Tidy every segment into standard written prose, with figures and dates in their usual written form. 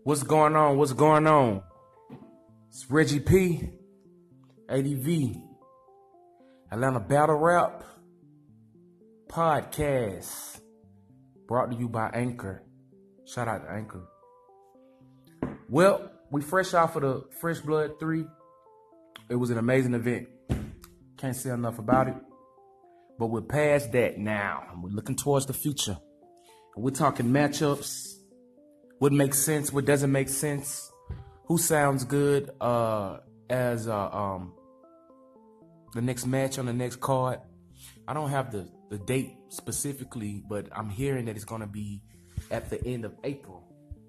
What's going on? What's going on? It's Reggie P, ADV, Atlanta Battle Rap Podcast, brought to you by Anchor. Shout out to Anchor. Well, we fresh off of the Fresh Blood 3. It was an amazing event. Can't say enough about it. But we're past that now. We're looking towards the future. And we're talking matchups. What makes sense? What doesn't make sense? Who sounds good as the next match on the next card? I don't have the date specifically, but I'm hearing that it's going to be at the end of April.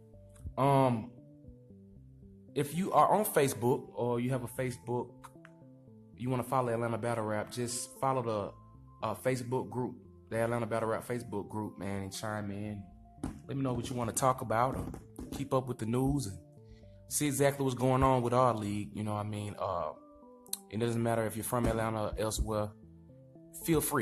If you are on Facebook or you have a Facebook, you want to follow Atlanta Battle Rap, just follow the Facebook group, the Atlanta Battle Rap Facebook group, man, and chime in. Let me know what you want to talk about or keep up with the news and see exactly what's going on with our league. You know what I mean? It doesn't matter if you're from Atlanta or elsewhere. Feel free.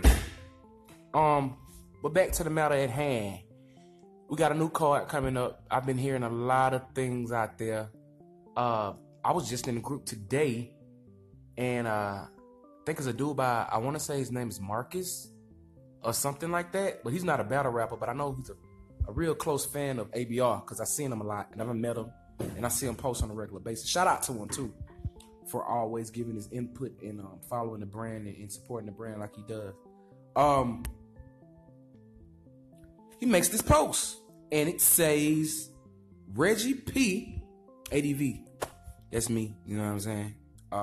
But back to the matter at hand. We got a new card coming up. I've been hearing a lot of things out there. I was just in the group today, and I think it's a dude by, I want to say his name is Marcus or something like that, but he's not a battle rapper, but I know he's a real close fan of ABR because I've seen him a lot and I've met him and I see him post on a regular basis. Shout out to him too for always giving his input and following the brand and supporting the brand like he does. He makes this post and it says Reggie P ADV. That's me, you know what I'm saying?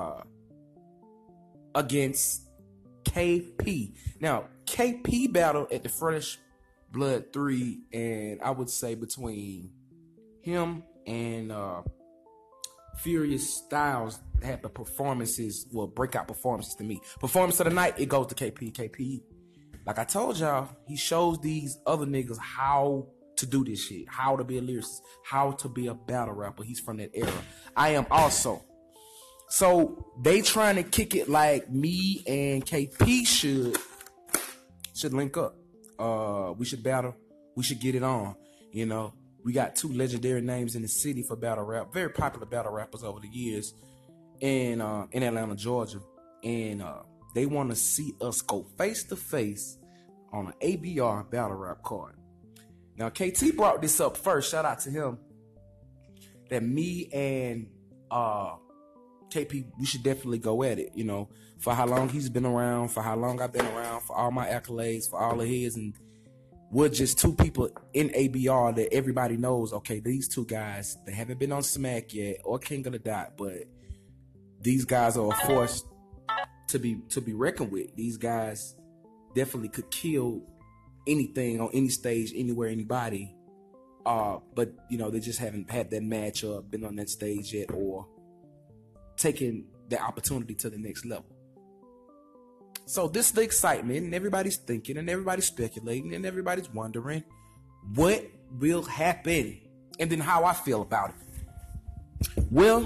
Against KP. Now, KP battled at the Fresh Blood 3, and I would say between him and Furious Styles had the performances, well, breakout performances to me. Performance of the night, it goes to KP. KP, like I told y'all, he shows these other niggas how to do this shit, how to be a lyricist, how to be a battle rapper. He's from that era. I am also. So they trying to kick it like me and KP should link up. We should battle. We should get it on. You know, we got two legendary names in the city for battle rap. Very popular battle rappers over the years in Atlanta, Georgia. And they want to see us go face to face on an ABR battle rap card. Now, KT brought this up first. Shout out to him. That me and KP, we should definitely go at it, you know, for how long he's been around, for how long I've been around, for all my accolades, for all of his, and we're just two people in ABR that everybody knows, okay, these two guys, they haven't been on Smack yet or King of the Dot, but these guys are a force to be reckoned with. These guys definitely could kill anything on any stage, anywhere, anybody, but, you know, they just haven't had that matchup, been on that stage yet, or taking the opportunity to the next level. So this is the excitement, and everybody's thinking, and everybody's speculating, and everybody's wondering what will happen, and then how I feel about it. Well,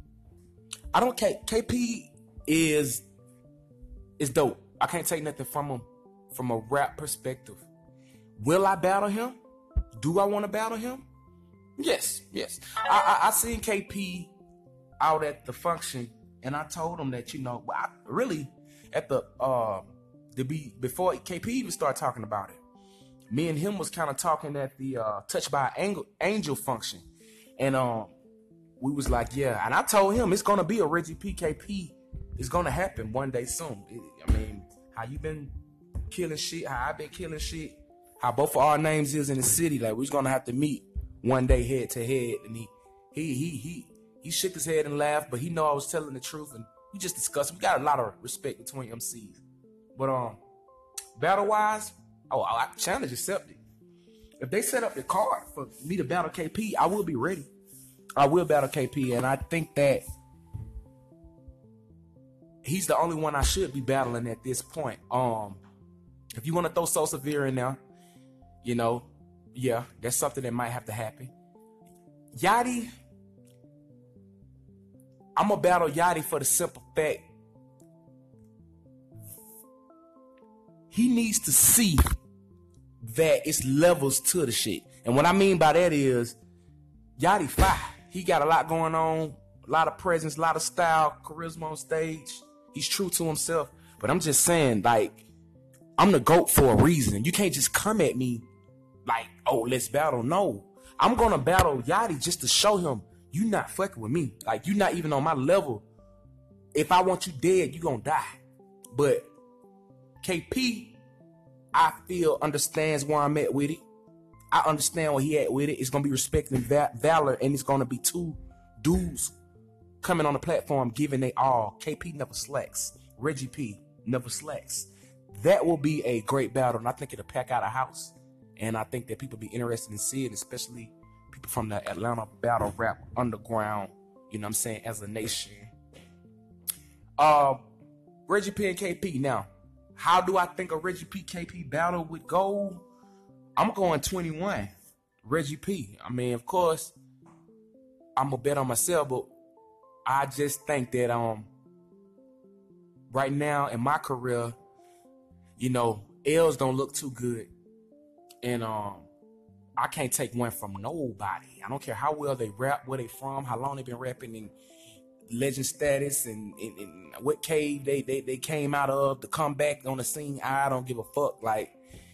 I don't care. KP is dope. I can't take nothing from him from a rap perspective. Will I battle him? Do I want to battle him? Yes. I seen KP out at the function, and I told him that, you know, I really at the before KP even started talking about it, me and him was kind of talking at the Touched by Angel function, and we was like, yeah, and I told him it's gonna be a Reggie P KP. It's gonna happen one day soon. I mean, how you been killing shit, how I been killing shit, how both of our names is in the city, like we're gonna have to meet one day head to head, and he shook his head and laughed, but he know I was telling the truth, and we just discussed. We got a lot of respect between MCs. But battle-wise, I challenge accepted. If they set up the card for me to battle KP, I will be ready. I will battle KP, and I think that he's the only one I should be battling at this point. If you want to throw So Severe in there, you know, yeah, that's something that might have to happen. Yachty, I'm going to battle Yachty for the simple fact he needs to see that it's levels to the shit. And what I mean by that is Yachty fire. He got a lot going on, a lot of presence, a lot of style, charisma on stage. He's true to himself. But I'm just saying, like, I'm the GOAT for a reason. You can't just come at me like, oh, let's battle. No. I'm going to battle Yachty just to show him you not fucking with me. Like, you not even on my level. If I want you dead, you going to die. But KP, I feel, understands where I'm at with it. I understand where he at with it. It's going to be respect and valor, and it's going to be two dudes coming on the platform giving they all. KP never slacks. Reggie P never slacks. That will be a great battle, and I think it'll pack out a house. And I think that people be interested in seeing it, especially people from the Atlanta battle rap underground, you know what I'm saying, as a nation. Reggie P and KP. Now, how do I think a Reggie P KP battle would go? I'm going 21. Reggie P. I mean, of course, I'm gonna bet on myself, but I just think that right now in my career, you know, L's don't look too good. And I can't take one from nobody. I don't care how well they rap, where they from, how long they been rapping, and legend status, and what cave they came out of, the comeback on the scene. I don't give a fuck. Like,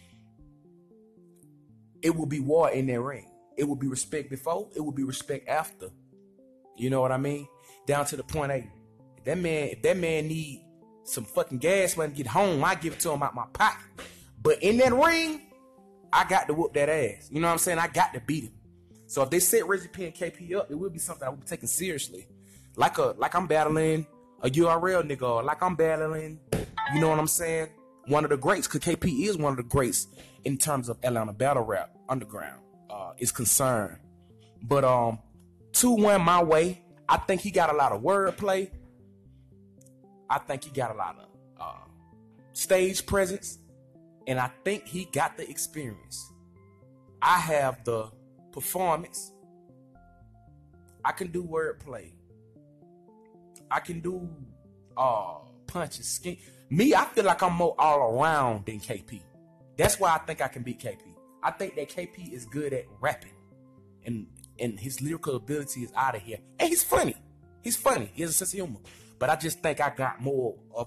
it will be war in that ring. It will be respect before, it will be respect after. You know what I mean? Down to the point, hey, if that man need some fucking gas when he get home, I give it to him out my pocket. But in that ring, I got to whoop that ass. You know what I'm saying? I got to beat him. So if they set Reggie P and KP up, it will be something I will be taking seriously. Like I'm battling a URL nigga, or like I'm battling, you know what I'm saying, one of the greats, because KP is one of the greats in terms of Atlanta battle rap underground is concerned. But 2-1 my way. I think he got a lot of wordplay. I think he got a lot of stage presence. And I think he got the experience. I have the performance. I can do wordplay. I can do punches, skin. Me, I feel like I'm more all around than KP. That's why I think I can beat KP. I think that KP is good at rapping. And his lyrical ability is out of here. And he's funny. He's funny. He has a sense of humor. But I just think I got more of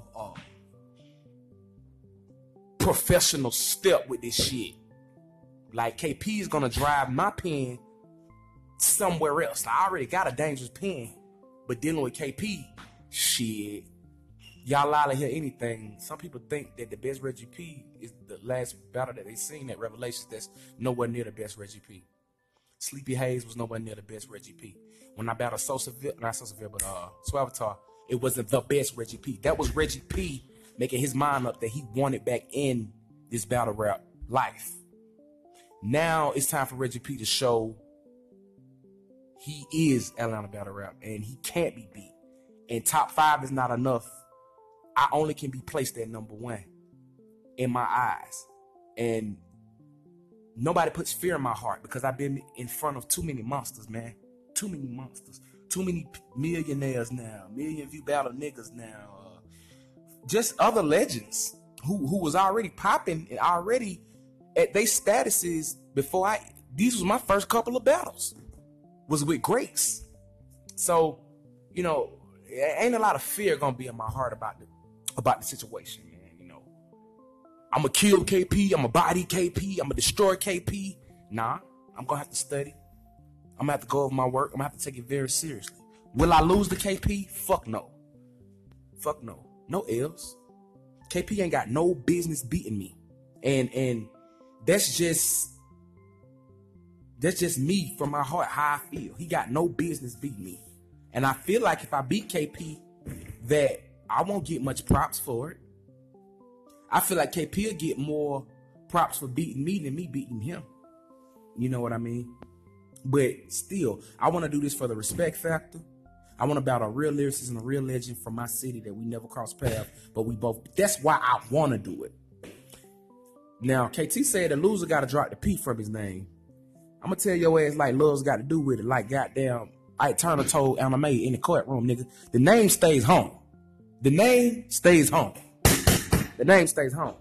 professional step with this shit. Like, KP is gonna drive my pen somewhere else. I already got a dangerous pen, but dealing with KP, shit, y'all out of here anything. Some people think that the best Reggie P is the last battle that they seen at Revelations. That's nowhere near the best Reggie P. Sleepy Hayes was nowhere near the best Reggie P. When I battled Swavatar, it wasn't the best Reggie P. That was Reggie P making his mind up that he wanted back in this battle rap life. Now it's time for Reggie P to show he is Atlanta battle rap and he can't be beat. And top 5 is not enough. I only can be placed at number 1 in my eyes. And nobody puts fear in my heart because I've been in front of too many monsters, man. Too many monsters. Too many millionaires now. Million view battle niggas now. Just other legends who was already popping and already at their statuses before these was my first couple of battles. Was with greats. So, you know, ain't a lot of fear gonna be in my heart about the situation, man. You know, I'ma kill KP, I'ma body KP, I'ma destroy KP. Nah, I'm gonna have to study. I'm gonna have to go over my work. I'm gonna have to take it very seriously. Will I lose to KP? Fuck no. Fuck no. No L's. KP ain't got no business beating me. And that's just me from my heart, how I feel. He got no business beating me. And I feel like if I beat KP, that I won't get much props for it. I feel like KP will get more props for beating me than me beating him. You know what I mean? But still, I want to do this for the respect factor. I want to battle a real lyricist and a real legend from my city that we never crossed paths, but we both. That's why I want to do it. Now, KT said the loser got to drop the P from his name. I'm going to tell your ass like love's got to do with it. Like goddamn Ike Turner told Anime in the courtroom, nigga. The name stays home. The name stays home. The name stays home.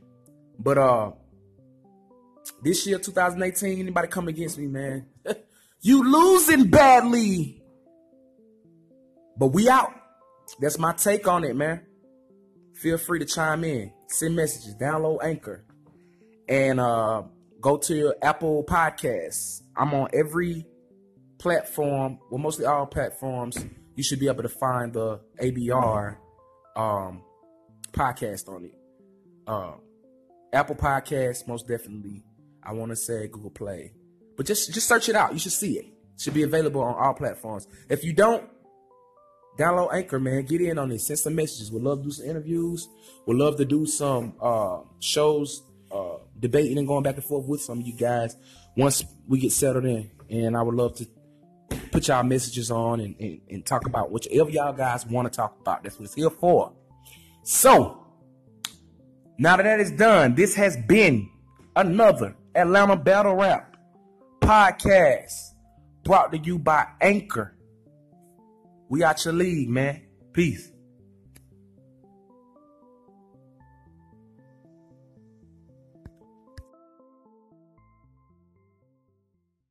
But this year, 2018, anybody come against me, man, You losing badly. But we out. That's my take on it, man. Feel free to chime in. Send messages. Download Anchor. And go to your Apple Podcasts. I'm on every platform. Well, mostly all platforms. You should be able to find the ABR podcast on it. Apple Podcasts, most definitely. I want to say Google Play. But just search it out. You should see it. It should be available on all platforms. If you don't, download Anchor, man. Get in on it. Send some messages. We'd love to do some interviews. We'd love to do some shows, debating and going back and forth with some of you guys once we get settled in. And I would love to put y'all messages on and talk about whichever y'all guys want to talk about. That's what it's here for. So, now that is done, this has been another Atlanta Battle Rap podcast brought to you by Anchor. We out your league, man. Peace.